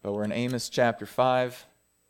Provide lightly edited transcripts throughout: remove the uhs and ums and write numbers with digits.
But we're in Amos chapter 5.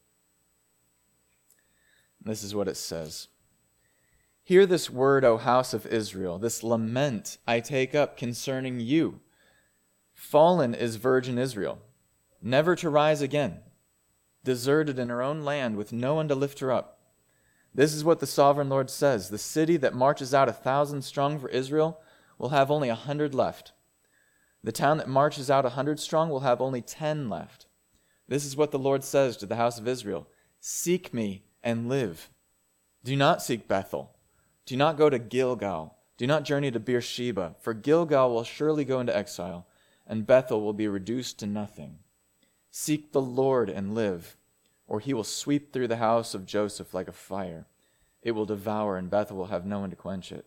This is what it says. Hear this word, O house of Israel, this lament I take up concerning you. Fallen is virgin Israel, never to rise again, deserted in her own land with no one to lift her up. This is what the sovereign Lord says. The city that marches out 1,000 strong for Israel will have only 100 left. The town that marches out 100 strong will have only 10 left. This is what the Lord says to the house of Israel. Seek me and live. Do not seek Bethel. Do not go to Gilgal. Do not journey to Beersheba, for Gilgal will surely go into exile, and Bethel will be reduced to nothing. Seek the Lord and live, or he will sweep through the house of Joseph like a fire. It will devour, and Bethel will have no one to quench it.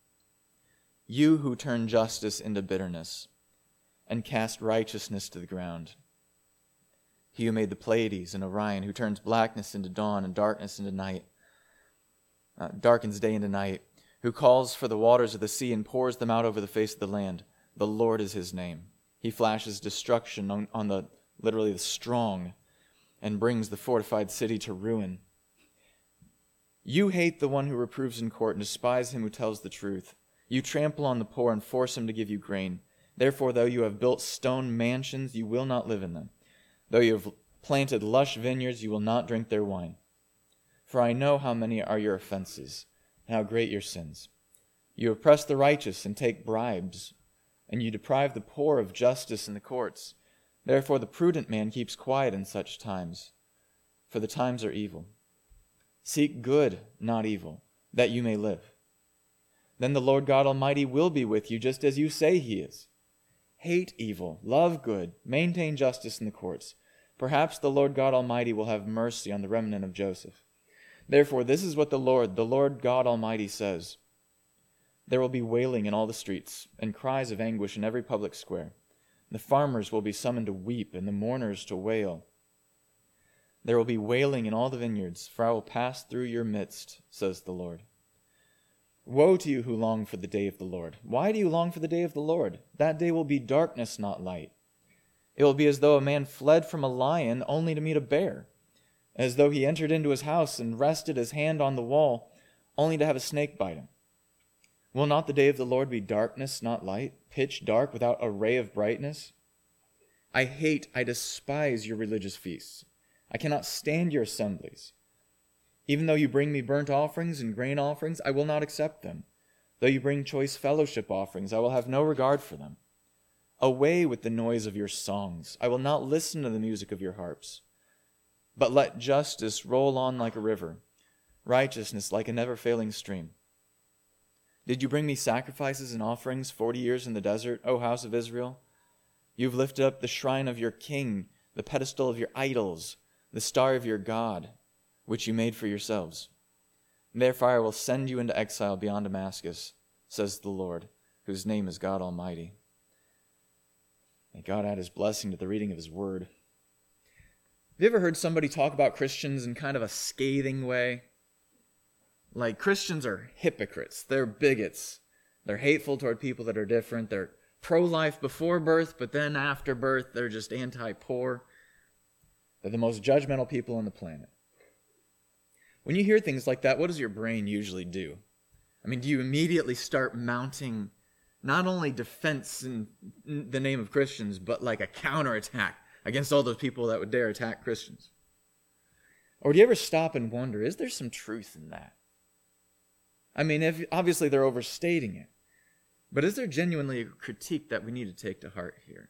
You who turn justice into bitterness and cast righteousness to the ground. He who made the Pleiades and Orion, who turns blackness into dawn and darkness into night, darkens day into night, who calls for the waters of the sea and pours them out over the face of the land. The Lord is his name. He flashes destruction on the strong and brings the fortified city to ruin. You hate the one who reproves in court and despise him who tells the truth. You trample on the poor and force him to give you grain. Therefore, though you have built stone mansions, you will not live in them. Though you have planted lush vineyards, you will not drink their wine. For I know how many are your offenses, and how great your sins. You oppress the righteous and take bribes, and you deprive the poor of justice in the courts. Therefore the prudent man keeps quiet in such times, for the times are evil. Seek good, not evil, that you may live. Then the Lord God Almighty will be with you, just as you say he is. Hate evil, love good, maintain justice in the courts. Perhaps the Lord God Almighty will have mercy on the remnant of Joseph. Therefore, this is what the Lord God Almighty says. There will be wailing in all the streets, and cries of anguish in every public square. The farmers will be summoned to weep, and the mourners to wail. There will be wailing in all the vineyards, for I will pass through your midst, says the Lord. Woe to you who long for the day of the Lord. Why do you long for the day of the Lord? That day will be darkness, not light. It will be as though a man fled from a lion only to meet a bear, as though he entered into his house and rested his hand on the wall only to have a snake bite him. Will not the day of the Lord be darkness, not light, pitch dark without a ray of brightness? I despise your religious feasts. I cannot stand your assemblies. Even though you bring me burnt offerings and grain offerings, I will not accept them. Though you bring choice fellowship offerings, I will have no regard for them. Away with the noise of your songs. I will not listen to the music of your harps. But let justice roll on like a river, righteousness like a never-failing stream. Did you bring me sacrifices and offerings 40 years in the desert, O house of Israel? You've lifted up the shrine of your king, the pedestal of your idols, the star of your God, which you made for yourselves. Therefore I will send you into exile beyond Damascus, says the Lord, whose name is God Almighty. May God add his blessing to the reading of his word. Have you ever heard somebody talk about Christians in kind of a scathing way? Like, Christians are hypocrites. They're bigots. They're hateful toward people that are different. They're pro-life before birth, but then after birth, they're just anti-poor. They're the most judgmental people on the planet. When you hear things like that, what does your brain usually do? I mean, do you immediately start mounting not only defense in the name of Christians, but like a counterattack against all those people that would dare attack Christians? Or do you ever stop and wonder, is there some truth in that? I mean, obviously they're overstating it, but is there genuinely a critique that we need to take to heart here?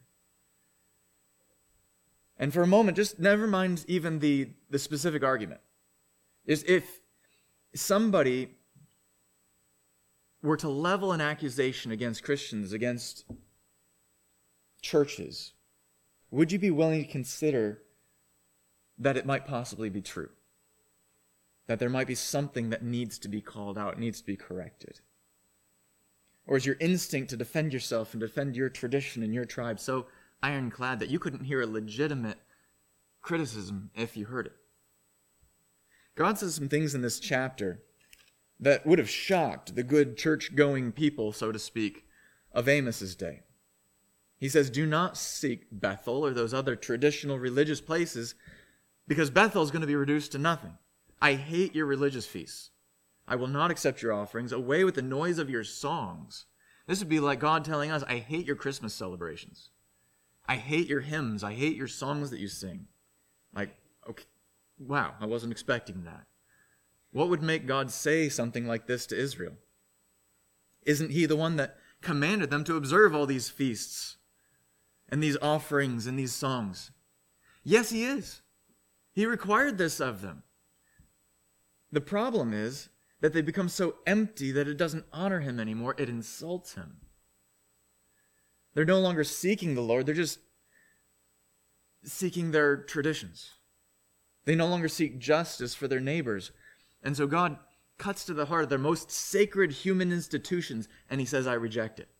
And for a moment, just never mind even the specific argument. Is if somebody were to level an accusation against Christians, against churches, would you be willing to consider that it might possibly be true? That there might be something that needs to be called out, needs to be corrected? Or is your instinct to defend yourself and defend your tradition and your tribe so ironclad that you couldn't hear a legitimate criticism if you heard it? God says some things in this chapter that would have shocked the good church-going people, so to speak, of Amos's day. He says, do not seek Bethel or those other traditional religious places, because Bethel is going to be reduced to nothing. I hate your religious feasts. I will not accept your offerings. Away with the noise of your songs. This would be like God telling us, I hate your Christmas celebrations. I hate your hymns. I hate your songs that you sing. Like, okay, wow, I wasn't expecting that. What would make God say something like this to Israel? Isn't he the one that commanded them to observe all these feasts and these offerings and these songs? Yes, he is. He required this of them. The problem is that they become so empty that it doesn't honor him anymore. It insults him. They're no longer seeking the Lord. They're just seeking their traditions. They no longer seek justice for their neighbors. And so God cuts to the heart of their most sacred human institutions, and he says, I reject it.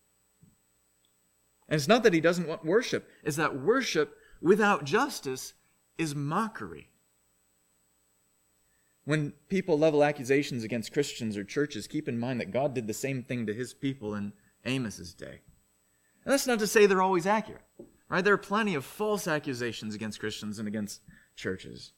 And it's not that he doesn't want worship. It's that worship without justice is mockery. When people level accusations against Christians or churches, keep in mind that God did the same thing to his people in Amos's day. And that's not to say they're always accurate, right? There are plenty of false accusations against Christians and against churches.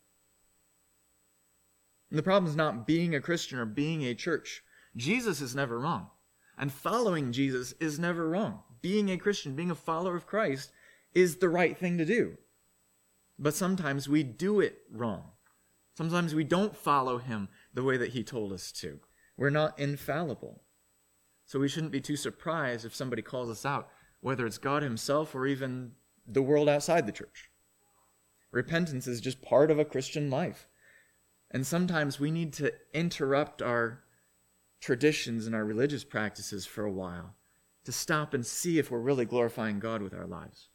And the problem is not being a Christian or being a church. Jesus is never wrong. And following Jesus is never wrong. Being a Christian, being a follower of Christ is the right thing to do. But sometimes we do it wrong. Sometimes we don't follow him the way that he told us to. We're not infallible. So we shouldn't be too surprised if somebody calls us out, whether it's God himself or even the world outside the church. Repentance is just part of a Christian life. And sometimes we need to interrupt our traditions and our religious practices for a while to stop and see if we're really glorifying God with our lives.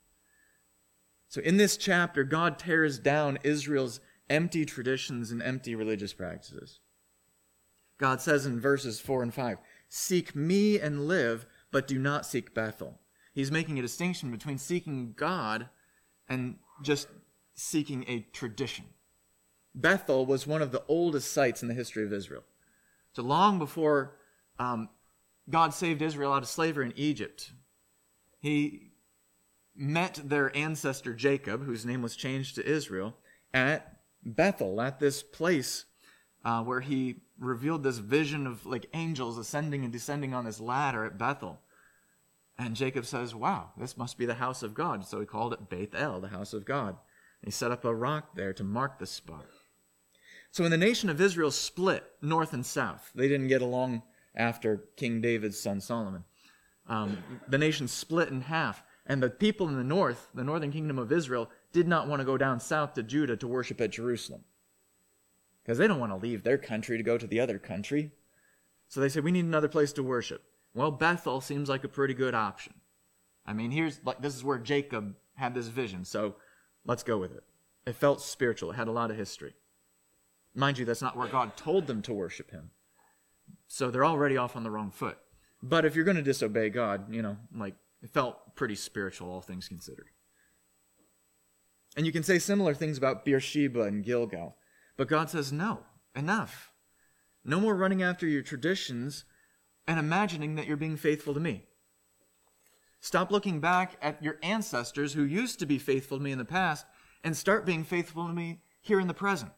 So in this chapter, God tears down Israel's empty traditions and empty religious practices. God says in verses 4 and 5, seek me and live, but do not seek Bethel. He's making a distinction between seeking God and just seeking a tradition. Bethel was one of the oldest sites in the history of Israel. So long before God saved Israel out of slavery in Egypt, he met their ancestor Jacob, whose name was changed to Israel, at Bethel, at this place where he revealed this vision of like angels ascending and descending on this ladder at Bethel. And Jacob says, wow, this must be the house of God. So he called it Beth El, the house of God. He set up a rock there to mark the spot. So when the nation of Israel split north and south, they didn't get along after King David's son Solomon. The nation split in half, and the people in the north, the northern kingdom of Israel, did not want to go down south to Judah to worship at Jerusalem, because they don't want to leave their country to go to the other country. So they said, we need another place to worship. Well, Bethel seems like a pretty good option. I mean, this is where Jacob had this vision, so let's go with it. It felt spiritual. It had a lot of history. Mind you, that's not where God told them to worship him. So they're already off on the wrong foot. But if you're going to disobey God, it felt pretty spiritual, all things considered. And you can say similar things about Beersheba and Gilgal. But God says, no, enough. No more running after your traditions and imagining that you're being faithful to me. Stop looking back at your ancestors who used to be faithful to me in the past and start being faithful to me here in the present.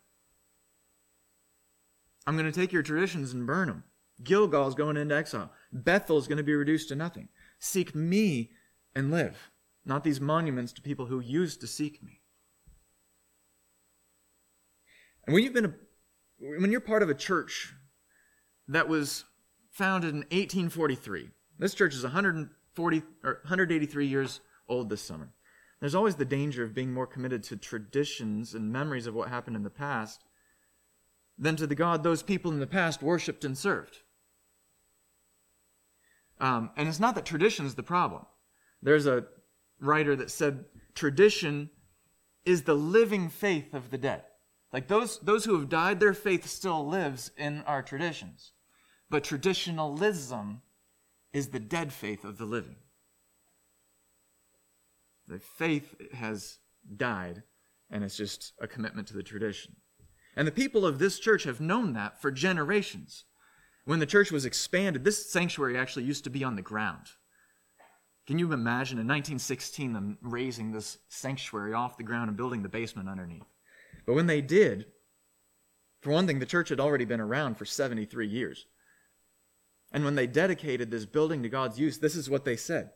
I'm going to take your traditions and burn them. Gilgal is going into exile. Bethel is going to be reduced to nothing. Seek me and live, not these monuments to people who used to seek me. And when you're part of a church that was founded in 1843, this church is 183 years old this summer. There's always the danger of being more committed to traditions and memories of what happened in the past than to the God those people in the past worshipped and served. And it's not that tradition is the problem. There's a writer that said tradition is the living faith of the dead. Like those who have died, their faith still lives in our traditions. But traditionalism is the dead faith of the living. The faith has died, and it's just a commitment to the tradition. And the people of this church have known that for generations. When the church was expanded, this sanctuary actually used to be on the ground. Can you imagine in 1916 them raising this sanctuary off the ground and building the basement underneath? But when they did, for one thing, the church had already been around for 73 years. And when they dedicated this building to God's use, this is what they said.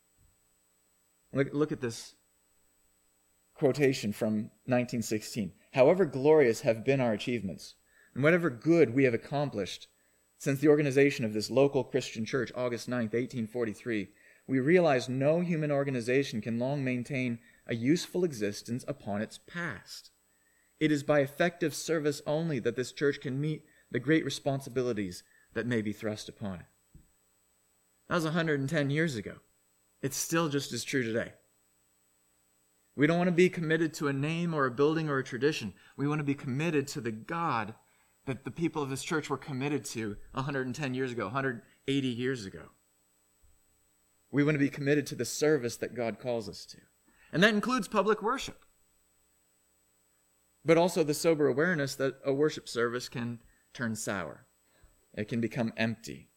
Look at this quotation from 1916. However glorious have been our achievements, and whatever good we have accomplished since the organization of this local Christian church, August 9th, 1843, we realize no human organization can long maintain a useful existence upon its past. It is by effective service only that this church can meet the great responsibilities that may be thrust upon it. That was 110 years ago. It's still just as true today. We don't want to be committed to a name or a building or a tradition. We want to be committed to the God that the people of this church were committed to 110 years ago, 180 years ago. We want to be committed to the service that God calls us to. And that includes public worship. But also the sober awareness that a worship service can turn sour. It can become empty.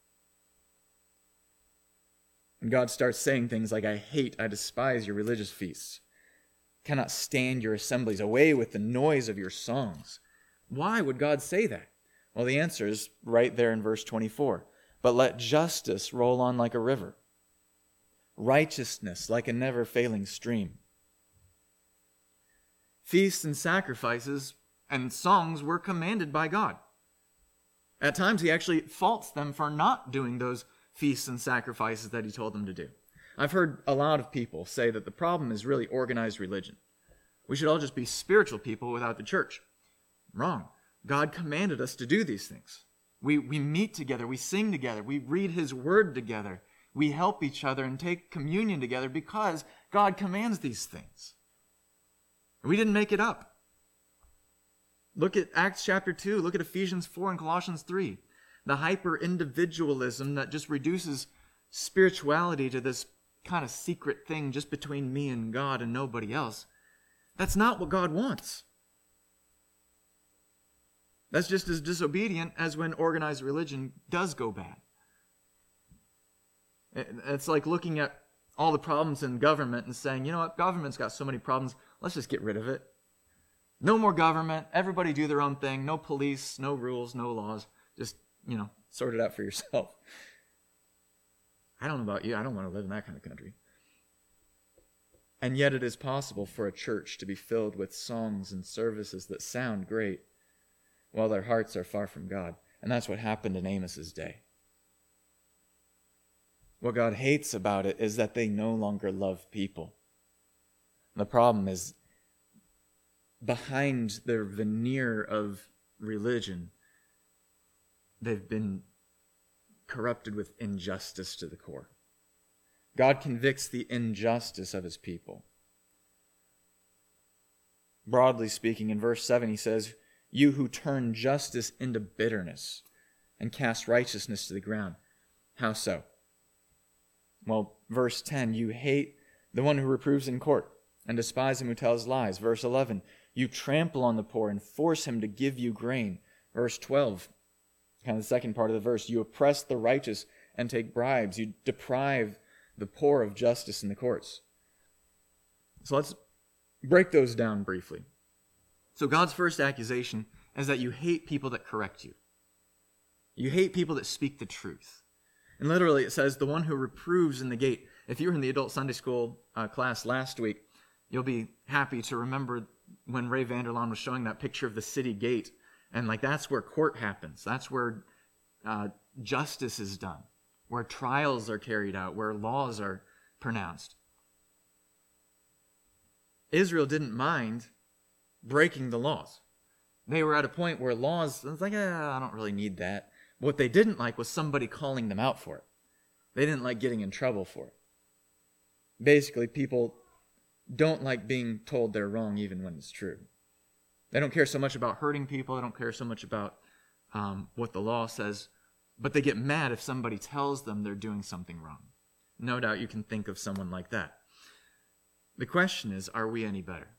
And God starts saying things like, I despise your religious feasts. Cannot stand your assemblies. Away with the noise of your songs. Why would God say that? Well, the answer is right there in verse 24. But let justice roll on like a river, righteousness like a never-failing stream. Feasts and sacrifices and songs were commanded by God. At times, he actually faults them for not doing those feasts and sacrifices that he told them to do. I've heard a lot of people say that the problem is really organized religion. We should all just be spiritual people without the church. Wrong. God commanded us to do these things. We meet together, we sing together, we read his word together, we help each other and take communion together because God commands these things. We didn't make it up. Look at Acts chapter 2, look at Ephesians 4 and Colossians 3. The hyper-individualism that just reduces spirituality to this kind of secret thing just between me and God and nobody else. That's not what God wants. That's just as disobedient as when organized religion does go bad. It's like looking at all the problems in government and saying, you know what, government's got so many problems, let's just get rid of it. No more government, everybody do their own thing, no police, no rules, no laws, just, sort it out for yourself. I don't know about you, I don't want to live in that kind of country. And yet it is possible for a church to be filled with songs and services that sound great while their hearts are far from God. And that's what happened in Amos's day. What God hates about it is that they no longer love people. The problem is, behind their veneer of religion, they've been corrupted with injustice to the core. God convicts the injustice of his people. Broadly speaking, in verse 7 he says, you who turn justice into bitterness and cast righteousness to the ground. How so? Well, verse 10, you hate the one who reproves in court and despise him who tells lies. Verse 11, you trample on the poor and force him to give you grain. Verse 12, kind of the second part of the verse, you oppress the righteous and take bribes. You deprive the poor of justice in the courts. So let's break those down briefly. So God's first accusation is that you hate people that correct you. You hate people that speak the truth. And literally it says, the one who reproves in the gate. If you were in the adult Sunday school class last week, you'll be happy to remember when Ray Vanderlaan was showing that picture of the city gate. And that's where court happens. That's where justice is done, where trials are carried out, where laws are pronounced. Israel didn't mind breaking the laws. They were at a point where laws, it's like, I don't really need that. What they didn't like was somebody calling them out for it. They didn't like getting in trouble for it. Basically, people don't like being told they're wrong even when it's true. They don't care so much about hurting people. They don't care so much about what the law says. But they get mad if somebody tells them they're doing something wrong. No doubt you can think of someone like that. The question is, are we any better?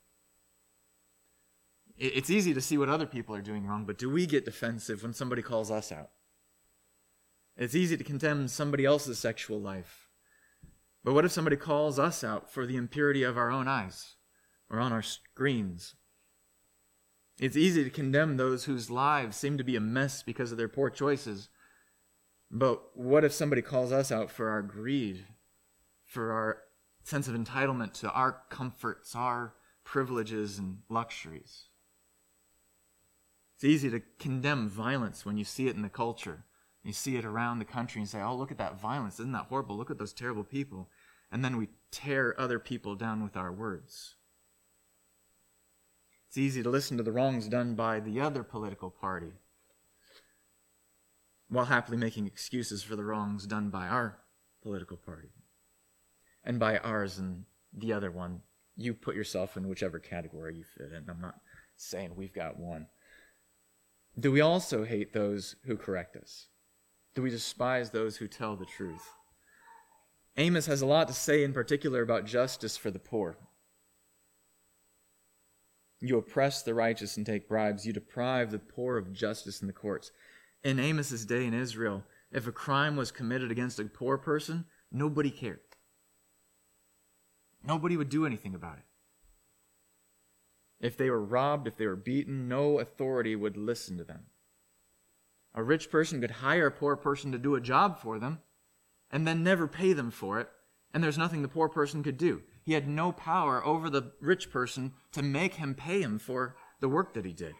It's easy to see what other people are doing wrong, but do we get defensive when somebody calls us out? It's easy to condemn somebody else's sexual life. But what if somebody calls us out for the impurity of our own eyes or on our screens? It's easy to condemn those whose lives seem to be a mess because of their poor choices. But what if somebody calls us out for our greed, for our sense of entitlement to our comforts, our privileges and luxuries? It's easy to condemn violence when you see it in the culture. You see it around the country and say, oh, look at that violence. Isn't that horrible? Look at those terrible people. And then we tear other people down with our words. It's easy to listen to the wrongs done by the other political party while happily making excuses for the wrongs done by our political party. And by ours and the other one, you put yourself in whichever category you fit in. I'm not saying we've got one. Do we also hate those who correct us? Do we despise those who tell the truth? Amos has a lot to say in particular about justice for the poor. You oppress the righteous and take bribes. You deprive the poor of justice in the courts. In Amos's day in Israel, if a crime was committed against a poor person, nobody cared. Nobody would do anything about it. If they were robbed, if they were beaten, no authority would listen to them. A rich person could hire a poor person to do a job for them and then never pay them for it, and there's nothing the poor person could do. He had no power over the rich person to make him pay him for the work that he did.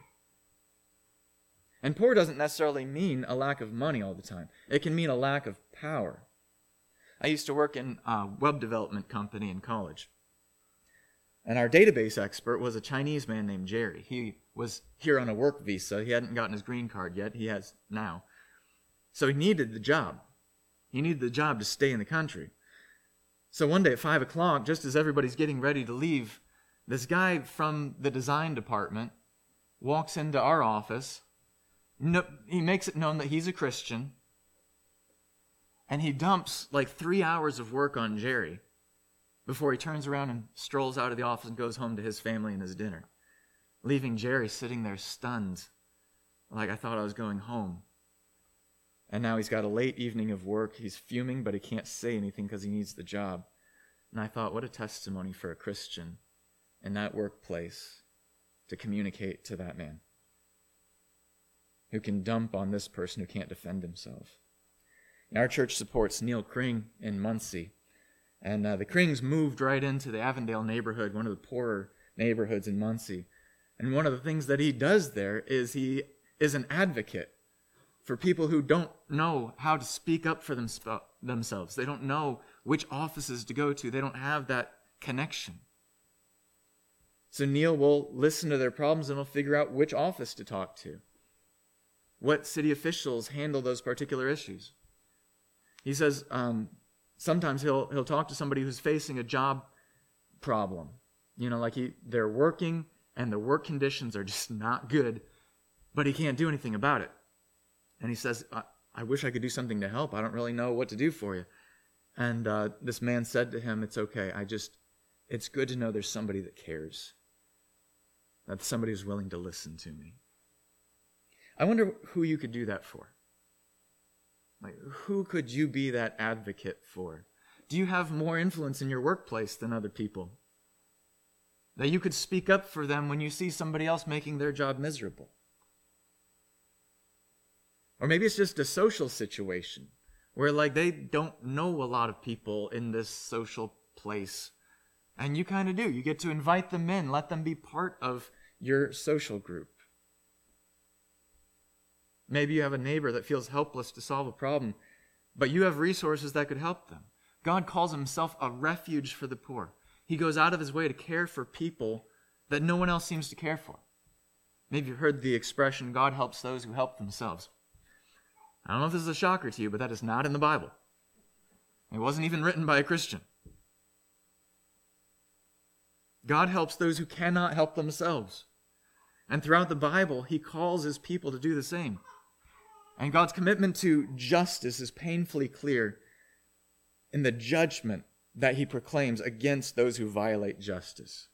And poor doesn't necessarily mean a lack of money all the time. It can mean a lack of power. I used to work in a web development company in college. And our database expert was a Chinese man named Jerry. He was here on a work visa. He hadn't gotten his green card yet. He has now. So he needed the job. He needed the job to stay in the country. So one day at 5 o'clock, just as everybody's getting ready to leave, this guy from the design department walks into our office. He makes it known that he's a Christian. And he dumps like 3 hours of work on Jerry before he turns around and strolls out of the office and goes home to his family and his dinner, leaving Jerry sitting there stunned, like I thought I was going home. And now he's got a late evening of work. He's fuming, but he can't say anything because he needs the job. And I thought, what a testimony for a Christian in that workplace to communicate to that man who can dump on this person who can't defend himself. And our church supports Neil Kring in Muncie. And the Krings moved right into the Avondale neighborhood, one of the poorer neighborhoods in Muncie. And one of the things that he does there is he is an advocate for people who don't know how to speak up for themselves. They don't know which offices to go to. They don't have that connection. So Neil will listen to their problems and will figure out which office to talk to. What city officials handle those particular issues. He says sometimes he'll talk to somebody who's facing a job problem. You know, like they're working and the work conditions are just not good, but he can't do anything about it. And he says, I wish I could do something to help. I don't really know what to do for you. And this man said to him, it's okay. It's good to know there's somebody that cares. That somebody who's willing to listen to me. I wonder who you could do that for. Like, who could you be that advocate for? Do you have more influence in your workplace than other people? That you could speak up for them when you see somebody else making their job miserable? Or maybe it's just a social situation where like they don't know a lot of people in this social place. And you kind of do. You get to invite them in, let them be part of your social group. Maybe you have a neighbor that feels helpless to solve a problem, but you have resources that could help them. God calls himself a refuge for the poor. He goes out of his way to care for people that no one else seems to care for. Maybe you've heard the expression, God helps those who help themselves. I don't know if this is a shocker to you, but that is not in the Bible. It wasn't even written by a Christian. God helps those who cannot help themselves. And throughout the Bible, he calls his people to do the same. And God's commitment to justice is painfully clear in the judgment that he proclaims against those who violate justice.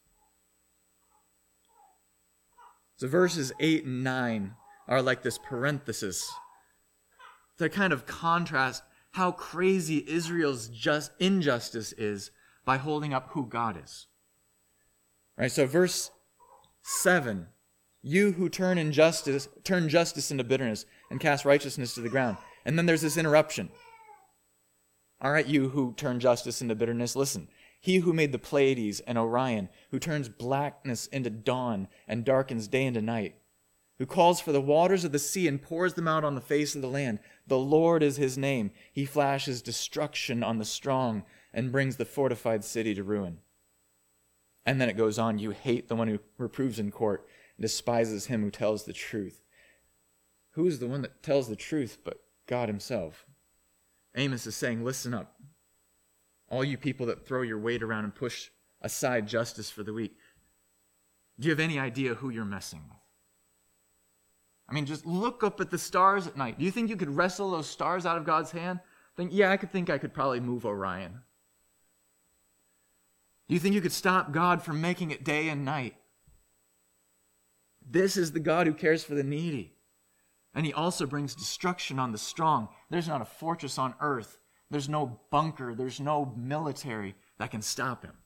So verses 8 and 9 are like this parenthesis to kind of contrast how crazy Israel's injustice is by holding up who God is. Right, so verse 7, you who turn justice into bitterness and cast righteousness to the ground. And then there's this interruption. All right, you who turn justice into bitterness, listen. He who made the Pleiades and Orion, who turns blackness into dawn and darkens day into night, who calls for the waters of the sea and pours them out on the face of the land. The Lord is his name. He flashes destruction on the strong and brings the fortified city to ruin. And then it goes on, you hate the one who reproves in court and despises him who tells the truth. Who is the one that tells the truth but God himself? Amos is saying, listen up. All you people that throw your weight around and push aside justice for the weak. Do you have any idea who you're messing with? I mean, just look up at the stars at night. Do you think you could wrestle those stars out of God's hand? I could probably move Orion. Do you think you could stop God from making it day and night? This is the God who cares for the needy. And he also brings destruction on the strong. There's not a fortress on earth. There's no bunker. There's no military that can stop him.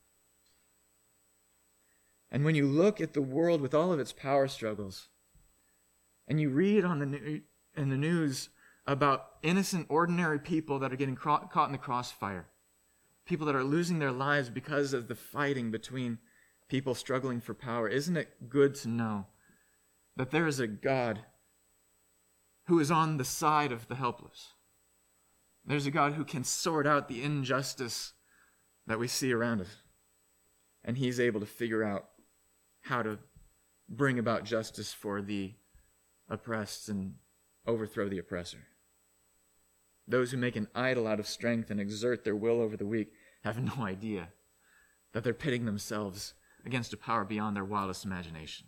And when you look at the world with all of its power struggles, and you read in the news about innocent, ordinary people that are getting caught in the crossfire, people that are losing their lives because of the fighting between people struggling for power, isn't it good to know that there is a God who is on the side of the helpless? There's a God who can sort out the injustice that we see around us. And he's able to figure out how to bring about justice for the oppressed and overthrow the oppressor. Those who make an idol out of strength and exert their will over the weak have no idea that they're pitting themselves against a power beyond their wildest imagination.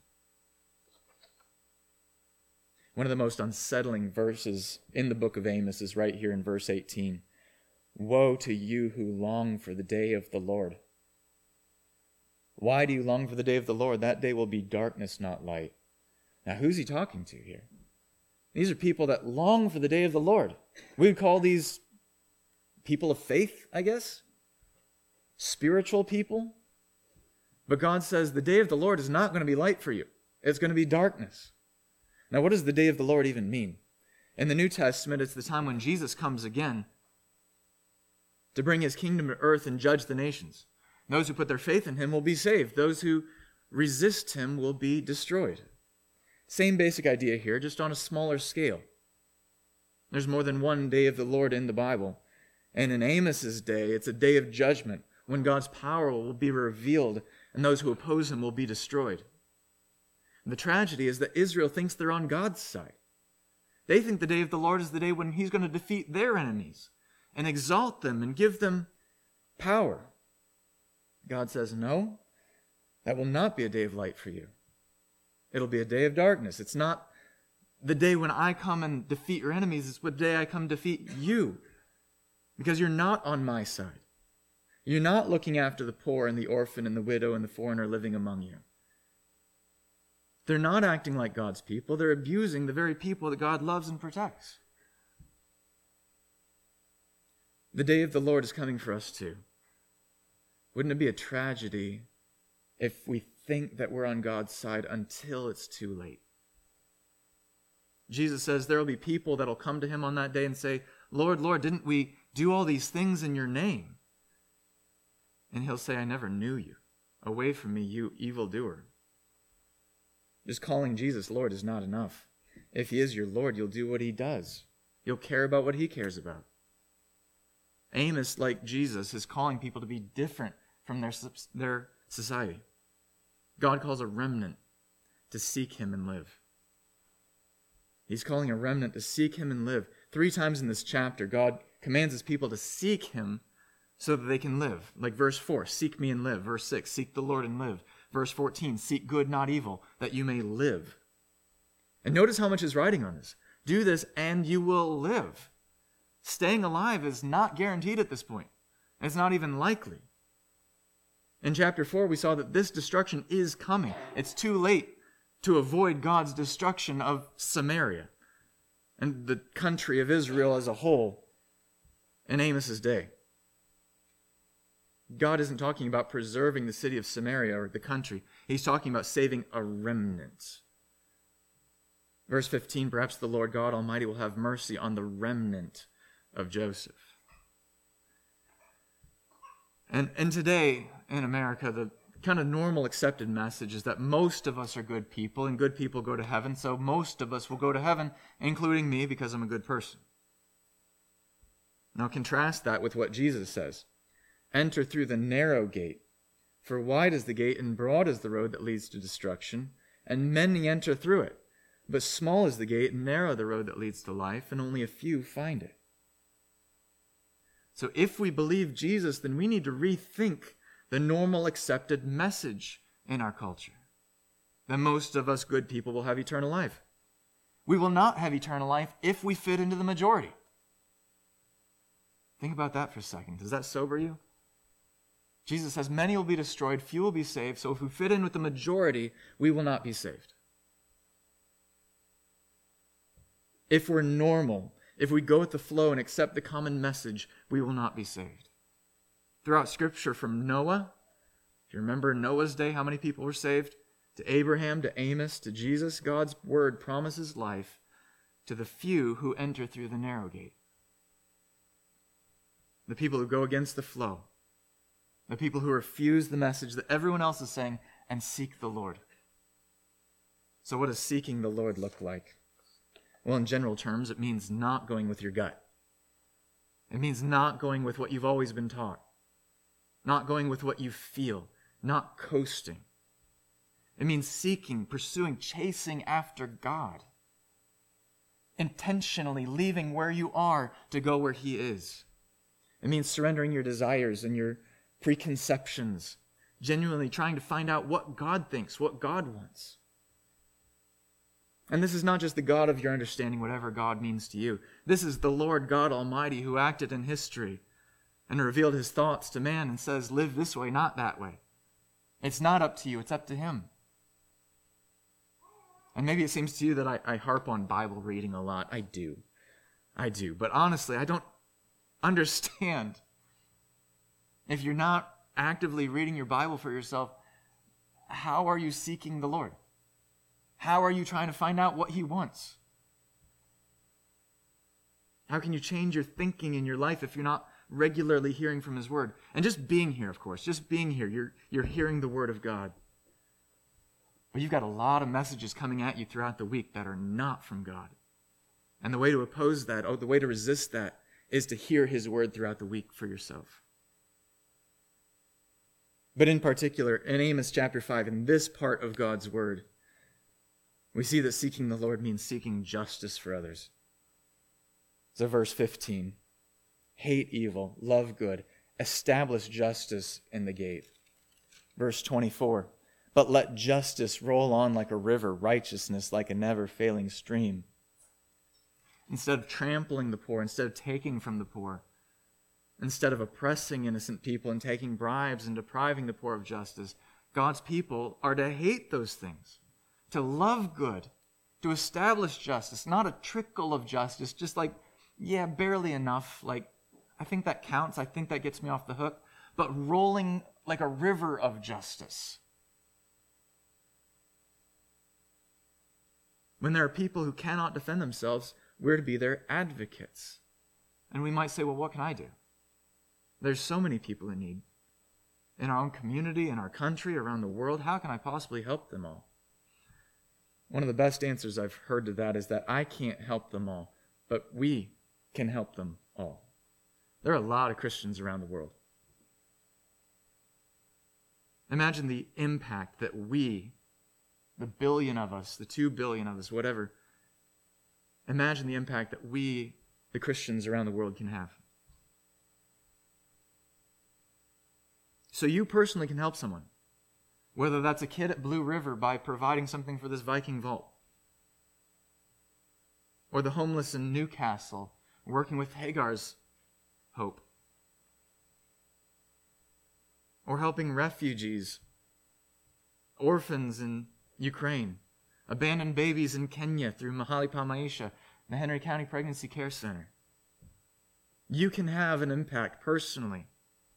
One of the most unsettling verses in the book of Amos is right here in verse 18. Woe to you who long for the day of the Lord. Why do you long for the day of the Lord? That day will be darkness, not light. Now, who's he talking to here? These are people that long for the day of the Lord. We would call these people of faith, I guess. Spiritual people. But God says the day of the Lord is not going to be light for you. It's going to be darkness. Now, what does the day of the Lord even mean? In the New Testament, it's the time when Jesus comes again to bring his kingdom to earth and judge the nations. Those who put their faith in him will be saved. Those who resist him will be destroyed. Same basic idea here, just on a smaller scale. There's more than one day of the Lord in the Bible. And in Amos's day, it's a day of judgment when God's power will be revealed and those who oppose him will be destroyed. The tragedy is that Israel thinks they're on God's side. They think the day of the Lord is the day when he's going to defeat their enemies and exalt them and give them power. God says, no, that will not be a day of light for you. It'll be a day of darkness. It's not the day when I come and defeat your enemies. It's the day I come defeat you because you're not on my side. You're not looking after the poor and the orphan and the widow and the foreigner living among you. They're not acting like God's people. They're abusing the very people that God loves and protects. The day of the Lord is coming for us too. Wouldn't it be a tragedy if we think that we're on God's side until it's too late? Jesus says there will be people that will come to him on that day and say, Lord, Lord, didn't we do all these things in your name? And he'll say, I never knew you. Away from me, you evildoer. Just calling Jesus Lord is not enough. If he is your Lord, you'll do what he does. You'll care about what he cares about. Amos, like Jesus, is calling people to be different from their society. God calls a remnant to seek him and live. He's calling a remnant to seek him and live. 3 times in this chapter, God commands his people to seek him so that they can live. Like verse 4, seek me and live. Verse 6, seek the Lord and live. Verse 14, seek good, not evil, that you may live. And notice how much is writing on this. Do this and you will live. Staying alive is not guaranteed at this point. It's not even likely. In chapter 4, we saw that this destruction is coming. It's too late to avoid God's destruction of Samaria and the country of Israel as a whole. in Amos's day. God isn't talking about preserving the city of Samaria or the country. He's talking about saving a remnant. Verse 15, perhaps the Lord God Almighty will have mercy on the remnant of Joseph. And today in America, the kind of normal accepted message is that most of us are good people and good people go to heaven, so most of us will go to heaven, including me, because I'm a good person. Now contrast that with what Jesus says. Enter through the narrow gate, for wide is the gate and broad is the road that leads to destruction, and many enter through it. But small is the gate and narrow the road that leads to life, and only a few find it. So if we believe Jesus, then we need to rethink the normal accepted message in our culture, that most of us good people will have eternal life. We will not have eternal life if we fit into the majority. Think about that for a second. Does that sober you? Jesus says many will be destroyed, few will be saved, so if we fit in with the majority, we will not be saved. If we're normal, if we go with the flow and accept the common message, we will not be saved. Throughout Scripture, from Noah, if you remember Noah's day, how many people were saved? To Abraham, to Amos, to Jesus, God's word promises life to the few who enter through the narrow gate. The people who go against the flow. The people who refuse the message that everyone else is saying and seek the Lord. So what does seeking the Lord look like? Well, in general terms, it means not going with your gut. It means not going with what you've always been taught. Not going with what you feel. Not coasting. It means seeking, pursuing, chasing after God. Intentionally leaving where you are to go where He is. It means surrendering your desires and your preconceptions, genuinely trying to find out what God thinks, what God wants. And this is not just the God of your understanding, whatever God means to you. This is the Lord God Almighty who acted in history and revealed His thoughts to man and says, live this way, not that way. It's not up to you, it's up to Him. And maybe it seems to you that I harp on Bible reading a lot. I do. But honestly, I don't understand. If you're not actively reading your Bible for yourself, how are you seeking the Lord? How are you trying to find out what He wants? How can you change your thinking in your life if you're not regularly hearing from His Word? And just being here, of course, just being here, you're hearing the Word of God. But you've got a lot of messages coming at you throughout the week that are not from God. And the way to oppose that, the way to resist that, is to hear His Word throughout the week for yourself. But in particular, in Amos chapter 5, in this part of God's Word, we see that seeking the Lord means seeking justice for others. So verse 15, hate evil, love good, establish justice in the gate. Verse 24, but let justice roll on like a river, righteousness like a never-failing stream. Instead of trampling the poor, instead of taking from the poor, instead of oppressing innocent people and taking bribes and depriving the poor of justice, God's people are to hate those things, to love good, to establish justice, not a trickle of justice, just like, yeah, barely enough, like, I think that counts, I think that gets me off the hook, but rolling like a river of justice. When there are people who cannot defend themselves, we're to be their advocates. And we might say, well, what can I do? There's so many people in need. In our own community, in our country, around the world, how can I possibly help them all? One of the best answers I've heard to that is that I can't help them all, but we can help them all. There are a lot of Christians around the world. Imagine the impact that we, the billion of us, the 2 billion of us, whatever, imagine the impact that we, the Christians around the world, can have. So you personally can help someone, whether that's a kid at Blue River by providing something for this Viking vault, or the homeless in Newcastle working with Hagar's Hope, or helping refugees, orphans in Ukraine, abandoned babies in Kenya through Mahali Pa Maisha, the Henry County Pregnancy Care Center. You can have an impact personally.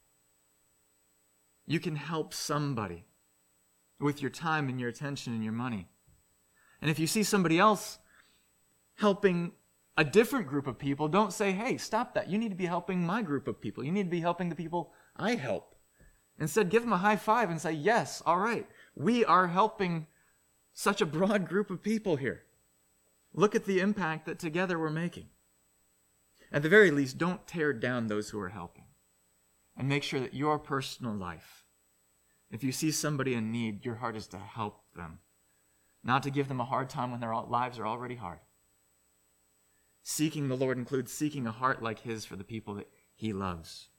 You can help somebody with your time and your attention and your money. And if you see somebody else helping a different group of people, don't say, hey, stop that. You need to be helping my group of people. You need to be helping the people I help. Instead, give them a high five and say, yes, all right, we are helping such a broad group of people here. Look at the impact that together we're making. At the very least, don't tear down those who are helping. And make sure that your personal life, if you see somebody in need, your heart is to help them. Not to give them a hard time when their lives are already hard. Seeking the Lord includes seeking a heart like his for the people that he loves.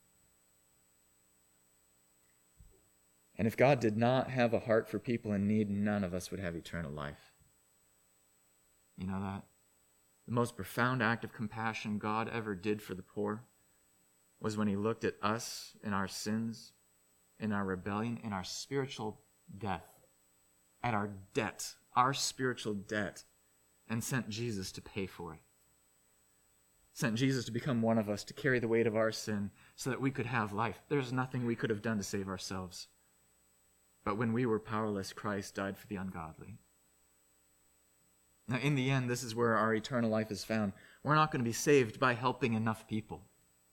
And if God did not have a heart for people in need, none of us would have eternal life. You know that? The most profound act of compassion God ever did for the poor was when he looked at us in our sins, in our rebellion, in our spiritual death, at our debt, our spiritual debt, and sent Jesus to pay for it. Sent Jesus to become one of us, to carry the weight of our sin so that we could have life. There's nothing we could have done to save ourselves. But when we were powerless, Christ died for the ungodly. Now, in the end, this is where our eternal life is found. We're not going to be saved by helping enough people.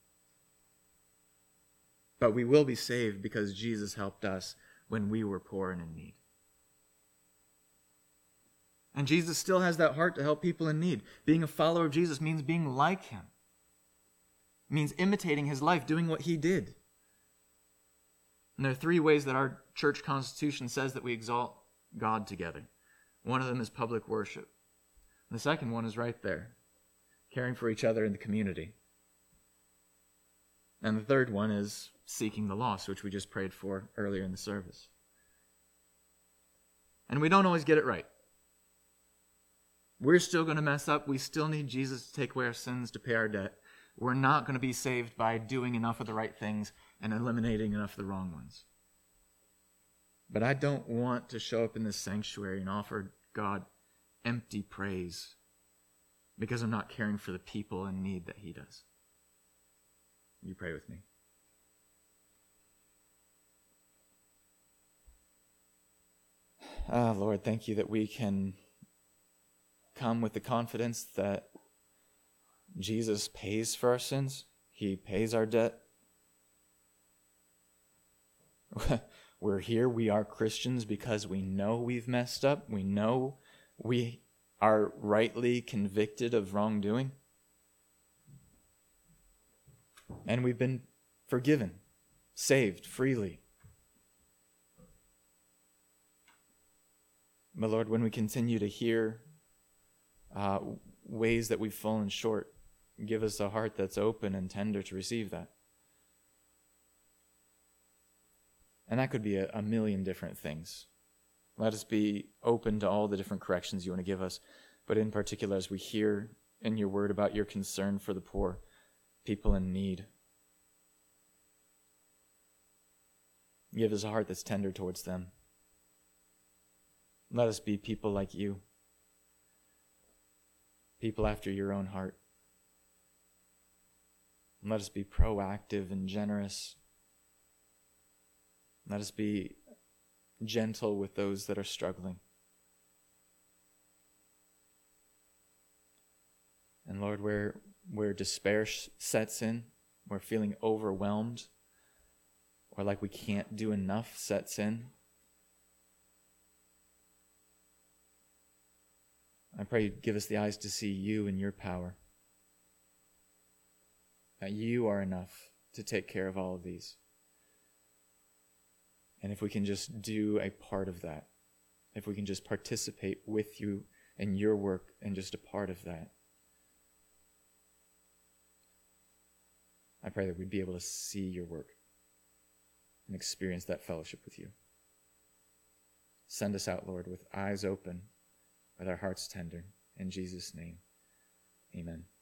But we will be saved because Jesus helped us when we were poor and in need. And Jesus still has that heart to help people in need. Being a follower of Jesus means being like him. It means imitating his life, doing what he did. And there are 3 ways that our church constitution says that we exalt God together. One of them is public worship. And the second one is right there, caring for each other in the community. And the third one is seeking the lost, which we just prayed for earlier in the service. And we don't always get it right. We're still going to mess up. We still need Jesus to take away our sins, to pay our debt. We're not going to be saved by doing enough of the right things and eliminating enough of the wrong ones. But I don't want to show up in this sanctuary and offer God empty praise because I'm not caring for the people in need that he does. You pray with me. Lord, thank you that we can come with the confidence that Jesus pays for our sins. He pays our debt. We're here. We are Christians because we know we've messed up. We know we are rightly convicted of wrongdoing. And we've been forgiven, saved freely. But Lord, when we continue to hear ways that we've fallen short, give us a heart that's open and tender to receive that. And that could be a million different things. Let us be open to all the different corrections you want to give us, but in particular as we hear in your word about your concern for the poor, people in need. Give us a heart that's tender towards them. Let us be people like you, people after your own heart. And let us be proactive and generous. Let us be gentle with those that are struggling. And Lord, where despair sets in, where feeling overwhelmed or like we can't do enough sets in, I pray you'd give us the eyes to see you and your power. That you are enough to take care of all of these. And if we can just do a part of that, if we can just participate with you in your work and just a part of that, I pray that we'd be able to see your work and experience that fellowship with you. Send us out, Lord, with eyes open, with our hearts tender. In Jesus' name, amen.